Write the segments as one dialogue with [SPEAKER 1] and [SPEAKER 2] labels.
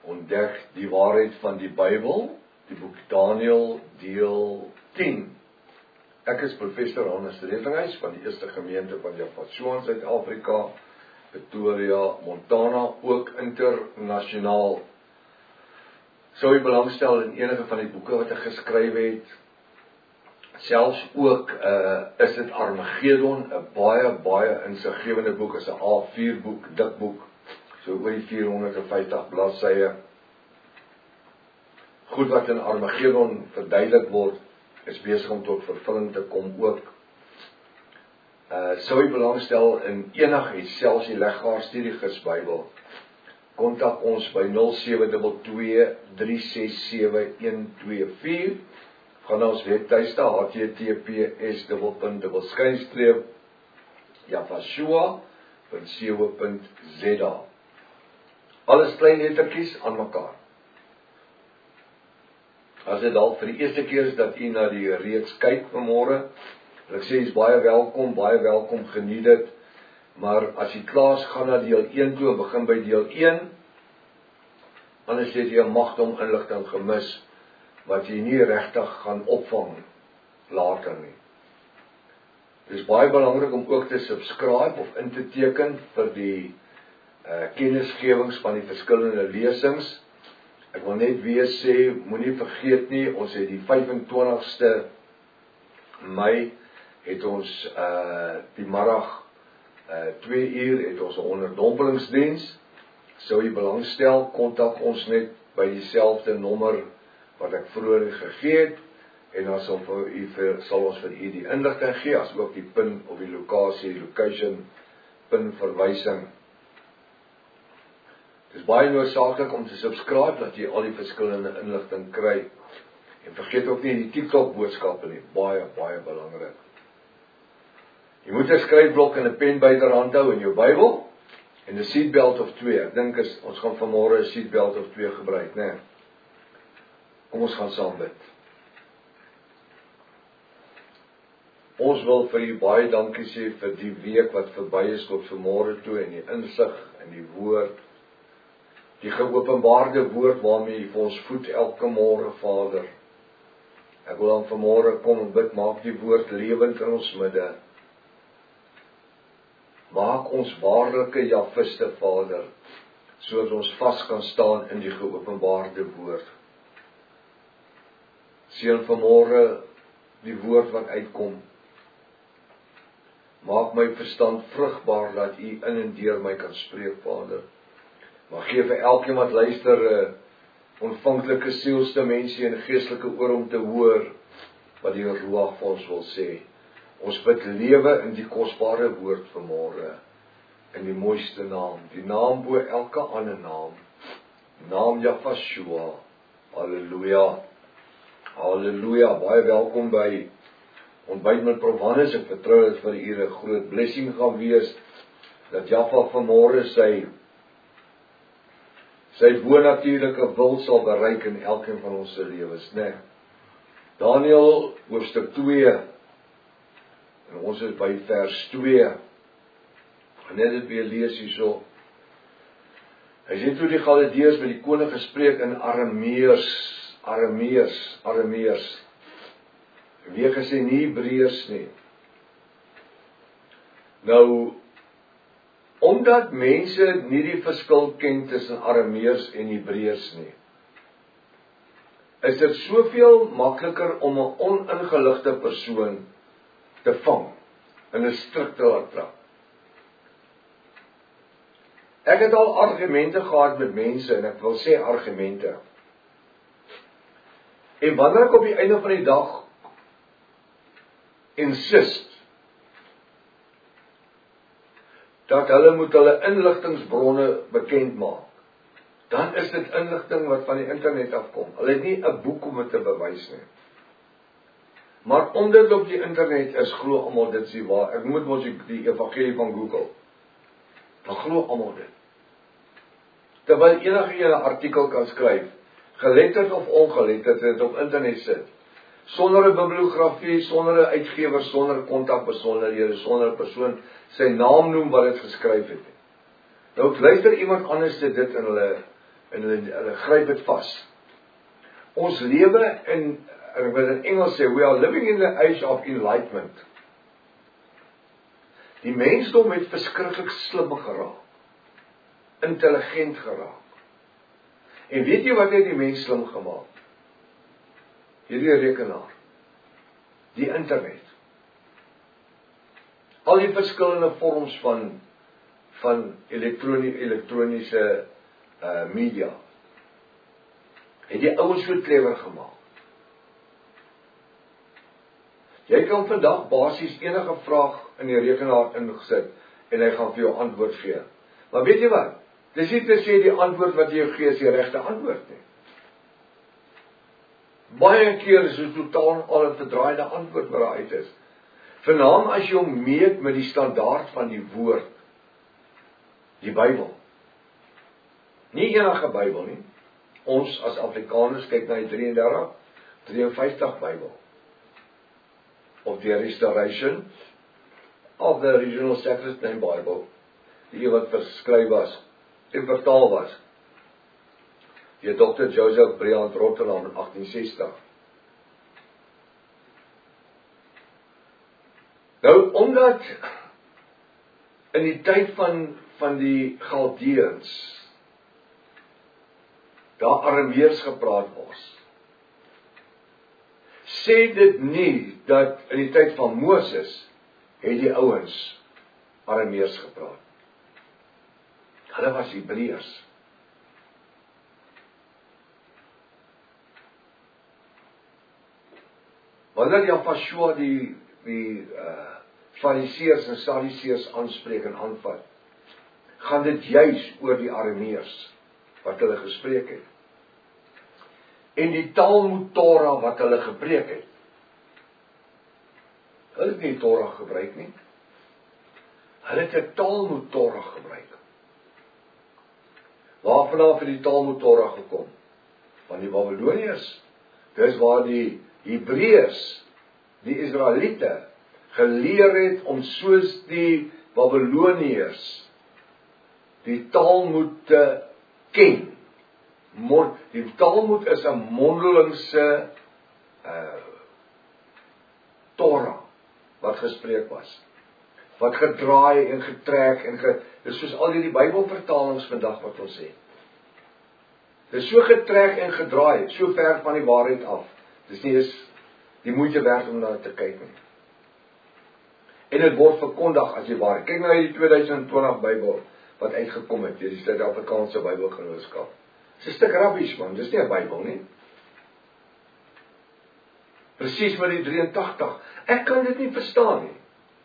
[SPEAKER 1] Ontdek die waarheid van die Bybel, die boek Daniël, deel 10. Ek is professor Hannes Redinghuis van die Eerste Gemeente van Javasua in Suid-Afrika, Pretoria, Montana, ook internasionaal. Sou jy belangstel in enige van die boeke wat ek geskryf het, selfs ook is dit Armageddon, 'n baie insiggewende boek, is 'n A4 boek, dik boek, so oor die 450 bladsye. Goed wat in Armageddon verduidelik word, is besig om tot vervulling te kom ook. Sou jy belangstel in enigheid, selfs die Leggaar-Studiegis Bybel, kontak ons by 0722367124, gaan na ons webtuiste https://javasua.co.za. Alles klein lettertjies aan mekaar. As dit dalk vir die eerste keer is dat u na die reeks kyk vanmôre, ek sê, is baie welkom, geniet dit, maar as jy klaar is, gaan na deel 1 toe, begin by deel 1, anders het jy 'n magdom inligting gemis, wat jy nie regtig gaan opvang later nie. Dit is baie belangrik om ook te subscribe of in te teken vir die kennisgewings van die verskillende lesings. Ek wil net weer sê, moenie vergeet nie, ons het die 25ste Mei, het ons die middag 2 uur, het ons 'n onderdompelingsdiens. Sou jy belangstel, kontak ons net by dieselfde nommer wat ek vroeër gegee het, en dan sal ons vir u die inligting gee, as ook die pin of die location pin verwysing. Het is baie noodsaaklik om te subscribe, dat jy al die verskillende inligting kry. En vergeet ook nie die TikTok boodskappe nie, baie belangrik. Jy moet 'n skryfblok en 'n pen byderhand hou in jou Bybel, en 'n seatbelt of 2. Ek dink ons gaan vanmôre 'n seatbelt of 2 gebruik, né? Kom ons gaan saam bid. Ons wil vir u baie dankie sê vir die week wat verby is tot vanmôre toe, en die insig en die woord, die geopenbaarde woord waarmee u vir ons voed elke môre, Vader. Ek wil dan vanmôre kom en bid, maak die woord lewend in ons midde. Maak ons waarlike javiste, Vader, sodat ons vas kan staan in die geopenbaarde woord. Seën vanmôre die woord wat uitkom. Maak my verstand vrugbaar, dat u in en deur my kan spreek, Vader. Maar gee vir elkeen wat luister, ontvanklike sielsdimensie en geestelike oor om te hoor, wat die Ruach vir ons wil sê. Ons bid lewe in die kosbare woord vanmôre, in die mooiste naam, die naam bo elke ander naam, naam Javasua. Halleluja. Halleluja, baie welkom by Ontbyt met Prof Hannes. Ek vertrou dat vir u 'n groot blessing gaan wees, dat Java vanmôre sy bonatuurlike wil sal bereik in elkeen van ons se lewens, né? Daniël hoofstuk 2, en ons is by vers 2, en net dit weer lees hierso. Hy sê toe die Galdeërs met die koning gespreek in Arameërs, weer gesê nie Hebreërs nie. Nou, omdat mense nie die verskil ken tussen Arameërs en Hebreërs nie, is dit soveel makliker om 'n oningeligte persoon te vang in 'n struik te laat trap. Ek het al argumente gehad met mense, en ek wil sê argumente. En wanneer ek op die einde van die dag insist dat hulle moet hulle inligtingbronne bekend maak, dan is dit inligting wat van die internet afkom. Hulle het nie 'n boek om dit te bewys nie. Maar omdat dit op die internet is, glo almal dit is waar. Ek moet mos die evangelie van Google. Dan glo almal dit. Terwyl enige 'n artikel kan skryf, geletterd of ongeletterd, dit op internet sit, sonder 'n bibliografie, sonder 'n uitgewer, sonder kontakbesonderhede, sonder 'n persoon sy naam noem wat dit geskryf het. Nou luister iemand anders dit in hulle en hulle gryp dit vas. Ons lewe in Engels sê, we are living in the age of enlightenment. Die mensdom het verskriklik slim geraak, intelligent geraak. En weet jy wat het die mens slim gemaak? Hierdie rekenaar, die internet, al die verskillende vorms van elektroniese media, het die ouens so clever gemaak. Jy kan vandag basies enige vraag in die rekenaar ingesit en hy gaan vir jou antwoord gee. Maar weet jy wat? Dis nie te sê die antwoord wat jy gee is die regte antwoord nie. Baie keer is dit totaal al 'n verdraaide antwoord wat daar uit is. Veral as jy hom meet met die standaard van die woord, die Bybel. Nie enige Bybel nie. Ons as Afrikaners kyk na die 53 Bybel. Of die Restoration of the Original Sacred Name Bible, die wat verskryf was, en vertaal was, deur Dr. Joseph Briand Rotterdam in 1860. Nou, omdat in die tyd van die Galdeërs daar Arameers gepraat was, sê dit nie dat in die tyd van Moses het die ouens Arameers gepraat. Hulle was Hebreërs. Wanneer Jafashua die Fariseërs en Sadduseërs aanspreek en aanvat, gaan dit juis oor die Arameers wat hulle gespreek het. En die Talmud Torah wat hulle gepreek het. Hulle het nie Torah gebruik nie. Hulle het 'n Talmud Torah gebruik. Waarvandaan het die Talmud Torah gekom? Van die Babyloniërs. Dis waar die Hebreërs, die Israeliete, geleer het om soos die Babyloniërs die Talmud te ken. Die Talmud is 'n mondelingse Torah wat gespreek was. Wat gedraai en getrek en dis soos al die Bybelvertalings vandag wat ons sê. Dis so getrek en gedraai, so ver van die waarheid af. Dis nie eens die moeite werd om na te kyk nie. En dit word verkondig as die waarheid. Kyk nou die 2020 Bybel wat uitgekom het deur die Suid-Afrikaanse Bybelgenootskap. Dis 'n stuk rubbish man, dis nie 'n Bybel nie. Presies met die 83. Ek kan dit nie verstaan nie.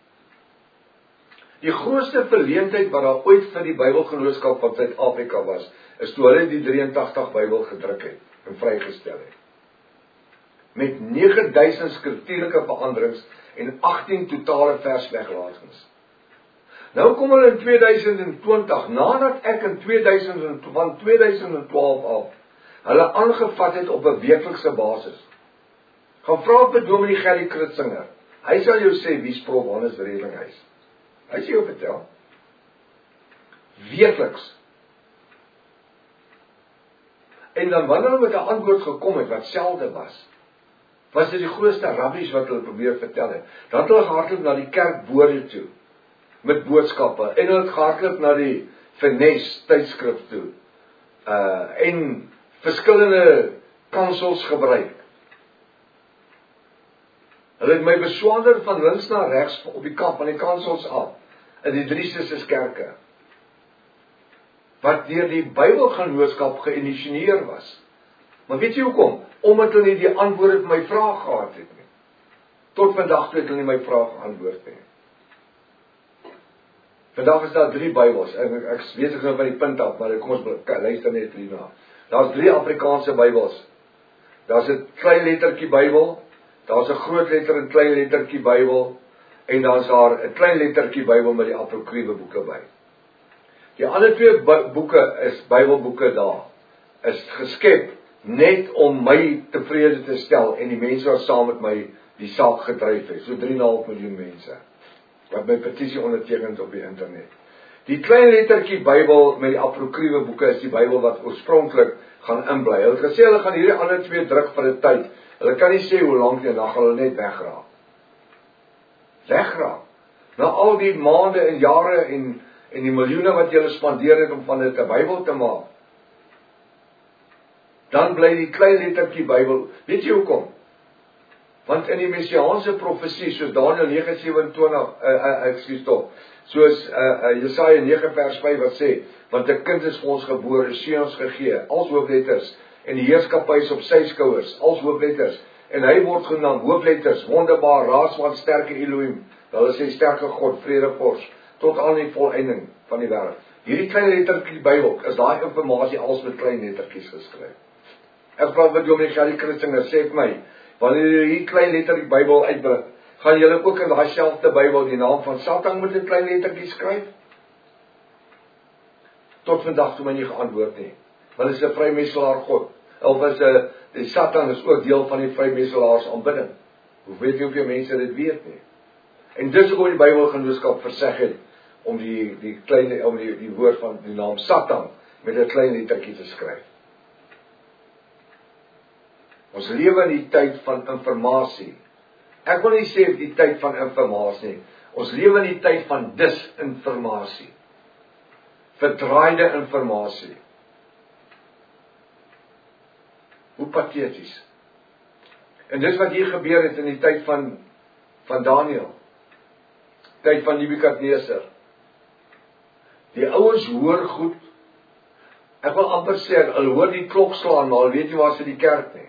[SPEAKER 1] Die grootste verleentheid wat daar ooit vir die Bybelgenootskap van Suid-Afrika was, is toe hulle die 83 Bybel gedruk het en vrygestel het. Met 9000 skriftuurlike veranderings en 18 totale versweglatings. Nou kom hulle in 2020, nadat ek in 2012 af, hulle aangevat het op 'n weeklikse basis. Gaan vra vir Dominee Gerrie Kritzinger. Hy sal jou sê wie's Prof Hannes Redlinghuis. Hy sê jou vertel. Weekliks. En dan wanneer hulle met 'n antwoord gekom het wat selde was dit die grootste rubbish wat hulle probeer vertel het. Dan het hulle gehardloop na die kerkbode toe met boodskappe en hulle het gehardloop na die Finesse tydskrif toe. En verskillende kansels gebruik. Hulle het my beswaarder van links na regs op die kant van die kansels af in die drie susters kerke wat deur die Bybelgenootskap geïnisieer was. Maar weet jy hoekom? Omdat hulle nie die antwoorde op my vraag gehad het nie. Tot vandag toe het hulle nie my vraag geantwoord nie. Vandag is daar 3 Bybels. Ek weet ek nou van die punt af, maar kom ons luister net hierna. Daar's 3 Afrikaanse Bybels. Daar's 'n klein lettertjie Bybel, daar's 'n groot letter en klein lettertjie Bybel, en daar's daar 'n klein lettertjie Bybel met die apokriewe boeke by. Die ander 2 boeke is Bybelboeke daar, is geskep net om my tevrede te stel en die mense wat saam met my die saak gedryf het, so 3,5 miljoen mense wat my petisie onderteken het op die internet. Die klein lettertjie Bybel met die apokriewe boeke is die Bybel wat oorspronklik gaan inbly. Hulle het gesê hulle gaan hierdie ander twee druk vir 'n tyd. Hulle kan nie sê hoe lank nie, dan gaan hulle net wegraak. Wegraak. Na al die maande en jare en die miljoene wat jy spandeer het om van dit 'n Bybel te maak. Dan bly die klein lettertjie Bybel. Weet jy hoekom? Want in die messiaanse profesie, soos Daniël 9:27, soos Jesaja 9 vers 5 wat sê, want 'n kind is vir ons gebore, 'n seun ons gegee, als hoofletters, en die heerskappy is op sy skouers, als hoofletters, en hy word genaam hoofletters, wonderbaar, raadsman, sterke Elohim, hulle sê sterke God, vredevors, tot aan die volëinding van die wêreld. Hierdie klein lettertjie Bybel, is daai informasie als met klein lettertjies geskryf. Ek vra wat Dominee Gerrie Christinger sê vir my, wanneer jy hierdie klein lettertjie Bybel uitbring, gaan julle ook in daai selfde Bybel die naam van Satan met 'n klein lettertjie skryf? Tot vandag toe my nie geantwoord nie. Want dit is 'n vrymeselaar God. Of is die Satan is ook deel van die vrymeselaars aanbidding. Hoe weet jy hoeveel mense dit weet nie? En dis hoekom die Bybelgenootskap verseg het om die woord van die naam Satan met 'n klein lettertjie te skryf. Ons lewe in die tyd van informasie. Ek wil nie sê die tyd van informasie nie. Ons lewe in die tyd van disinformasie. Verdraaide informasie. Hoe pateties. En dis wat hier gebeur het in die tyd van Daniël. Tyd van Nebukadneser. Die ouens hoor goed. Ek wil amper sê, hulle hoor die klok slaan, maar hulle weet nie waar sit die kerk nie.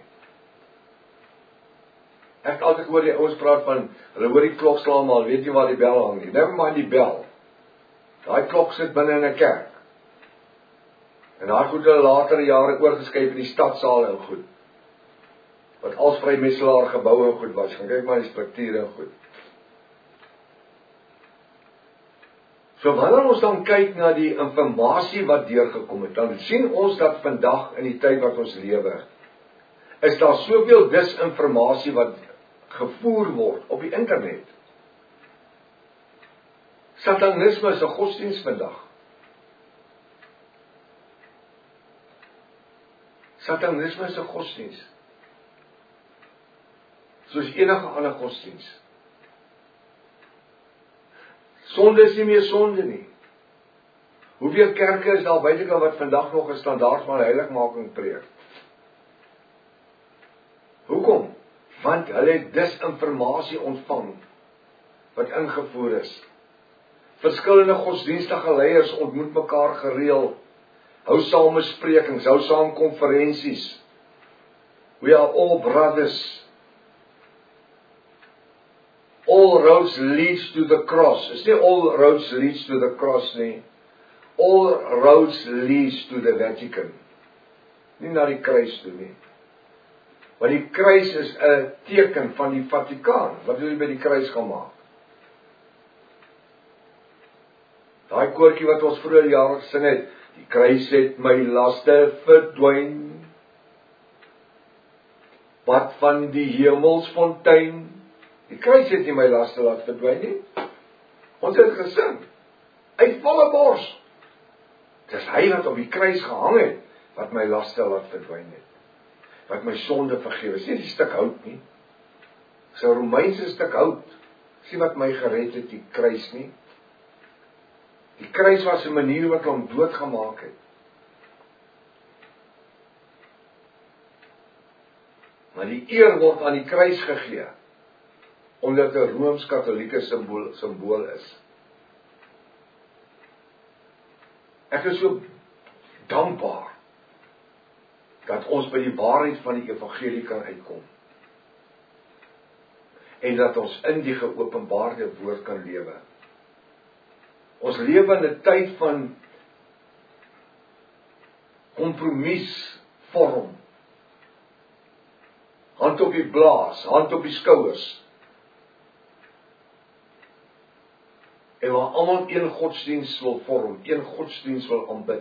[SPEAKER 1] Ek altyd hoor die ouens praat van, hulle hoor die klok slaan, maar hulle weet nie waar die bel hang nie. Never mind die bel. Daai klok sit binne in 'n kerk. En daar goed hulle later jare oorgeskuif in die stadsaal en goed. Wat als vrymeselaar geboue en goed was. Gaan kyk maar die strukture en goed. So wanneer ons dan kyk na die informasie wat deurgekom het, dan sien ons dat vandag in die tyd wat ons lewe, is daar soveel disinformasie wat gevoer word op die internet. Satanisme is 'n godsdienst vandag. Satanisme is 'n godsdienst. Soos enige ander godsdienst. Sonde is nie meer sonde nie. Hoeveel kerke is daar buitekant wat vandag nog 'n standaard van heiligmaking preek? Hoekom? Want hulle het disinformasie ontvang wat ingevoer is. Verskillende godsdienstige leiers ontmoet mekaar gereeld. Hou saam besprekings, hou saam konferensies. We are all brothers. All roads leads to the cross. Is nie all roads leads to the cross nie. All roads leads to the Vatican. Nie na die kruis toe nie. Want die kruis is 'n teken van die Vatikaan. Wat wil jy by die kruis gaan maak? Daai koortjie wat ons vroeër jare gesing het, die kruis het my laste verdwyn. Pad van die hemelsfontein. Die kruis het nie my laste laat verdwyn nie. Ons het gesing. Uit volle bors. Dis hy wat op die kruis gehang het, wat my laste laat verdwyn het. Wat my sonde vergewe. Dis nie die stuk hout nie. Dis 'n Romeinse stuk hout. Sien wat my gered het, die kruis nie. Die kruis was 'n manier wat hom doodgemaak het. Maar die eer word aan die kruis gegee, omdat dit 'n Rooms-Katolieke simbool is. Ek is so dankbaar dat ons by die waarheid van die evangelie kan uitkom. En dat ons in die geopenbaarde woord kan lewe. Ons lewe in 'n tyd van kompromisvorm. Hand op die blaas, hand op die skouers. En waar almal een godsdienst wil vorm, een godsdienst wil aanbid.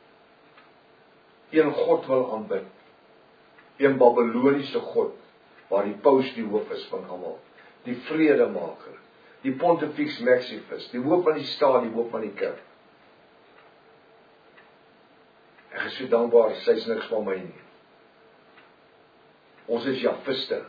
[SPEAKER 1] Een God wil aanbid. Een Babyloniese God, waar die paus die hoof is van almal. Die vredemaker, die Pontifex Maximus, die hoof van die staat, die hoof van die kerk. is so dankbaar, sy's niks van my nie. Ons is Jafiste.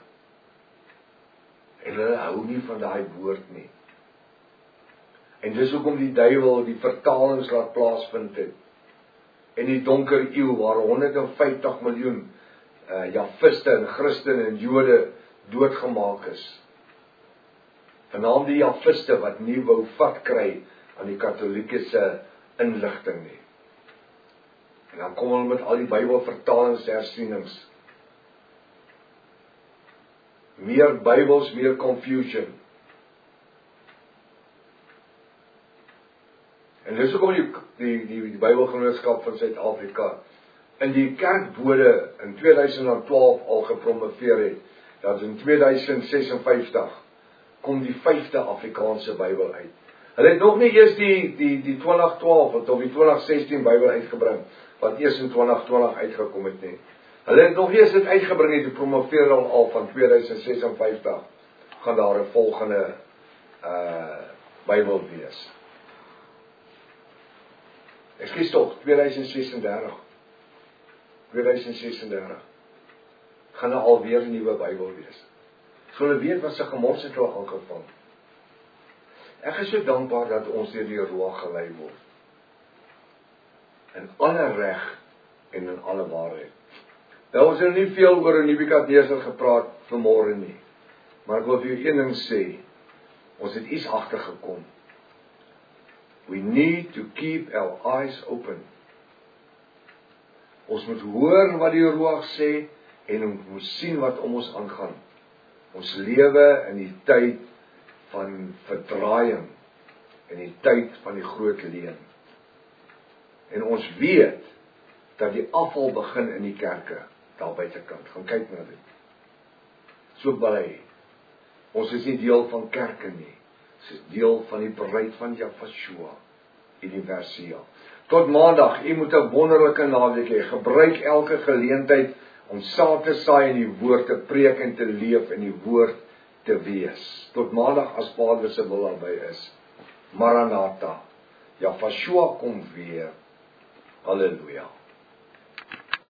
[SPEAKER 1] En hulle hou nie van daai woord nie. En dis hoekom die duiwel die vertalings laat plaasvind het. En die donker eeu waar 150 miljoen Jafiste en Christene en Jode doodgemaak is. Vanaand die Jafiste wat nie wou vat kry aan die Katolieke inligting nie. En dan kom hulle met al die Bybelvertalings, hersienings. Meer Bybels, meer confusion. En dis ook om die Bybelgenootskap van Suid-Afrika in die kerkbode in 2012 al gepromoveer het, dat in 2056 kom die 5de Afrikaanse Bybel uit. Hulle het nog nie eers die 2012 of die 2016 Bybel uitgebring, wat eers in 2020 uitgekom het nie. Hulle het nog nie eens dit uitgebring het, die promoveer al van 2056, gaan daar 'n volgende Bybel wees. Ekskuus tog, 2036. 2036. Gaan alweer 'n nuwe Bybel wees. So hulle weet wat se gemors het hulle al gevang. Ek is so dankbaar dat ons deur die Ruach gelei word. In alle reg en in alle waarheid. Nou ons het nie veel oor Nebukadneser gepraat vanmôre nie. Maar ek wil vir julle een ding sê. Ons het iets agtergekom. We need to keep our eyes open. Ons moet hoor wat die Ruach sê en ons moet sien wat om ons aangaan. Ons lewe in die tyd van verdraaiing en die tyd van die groot leuen. En ons weet dat die afval begin in die kerke daar buitekant. Gaan kyk na dit. So bly. Ons is nie deel van kerke nie. Ons is deel van die bruid van Jafashua universeel. Tot maandag, u moet 'n wonderlike naweek hê. Gebruik elke geleentheid om saad te saai in die woord, te preek en te leef in die woord te wees. Tot maandag as Vader se wil daarby is. Maranatha. Jafashua kom weer. Halleluja.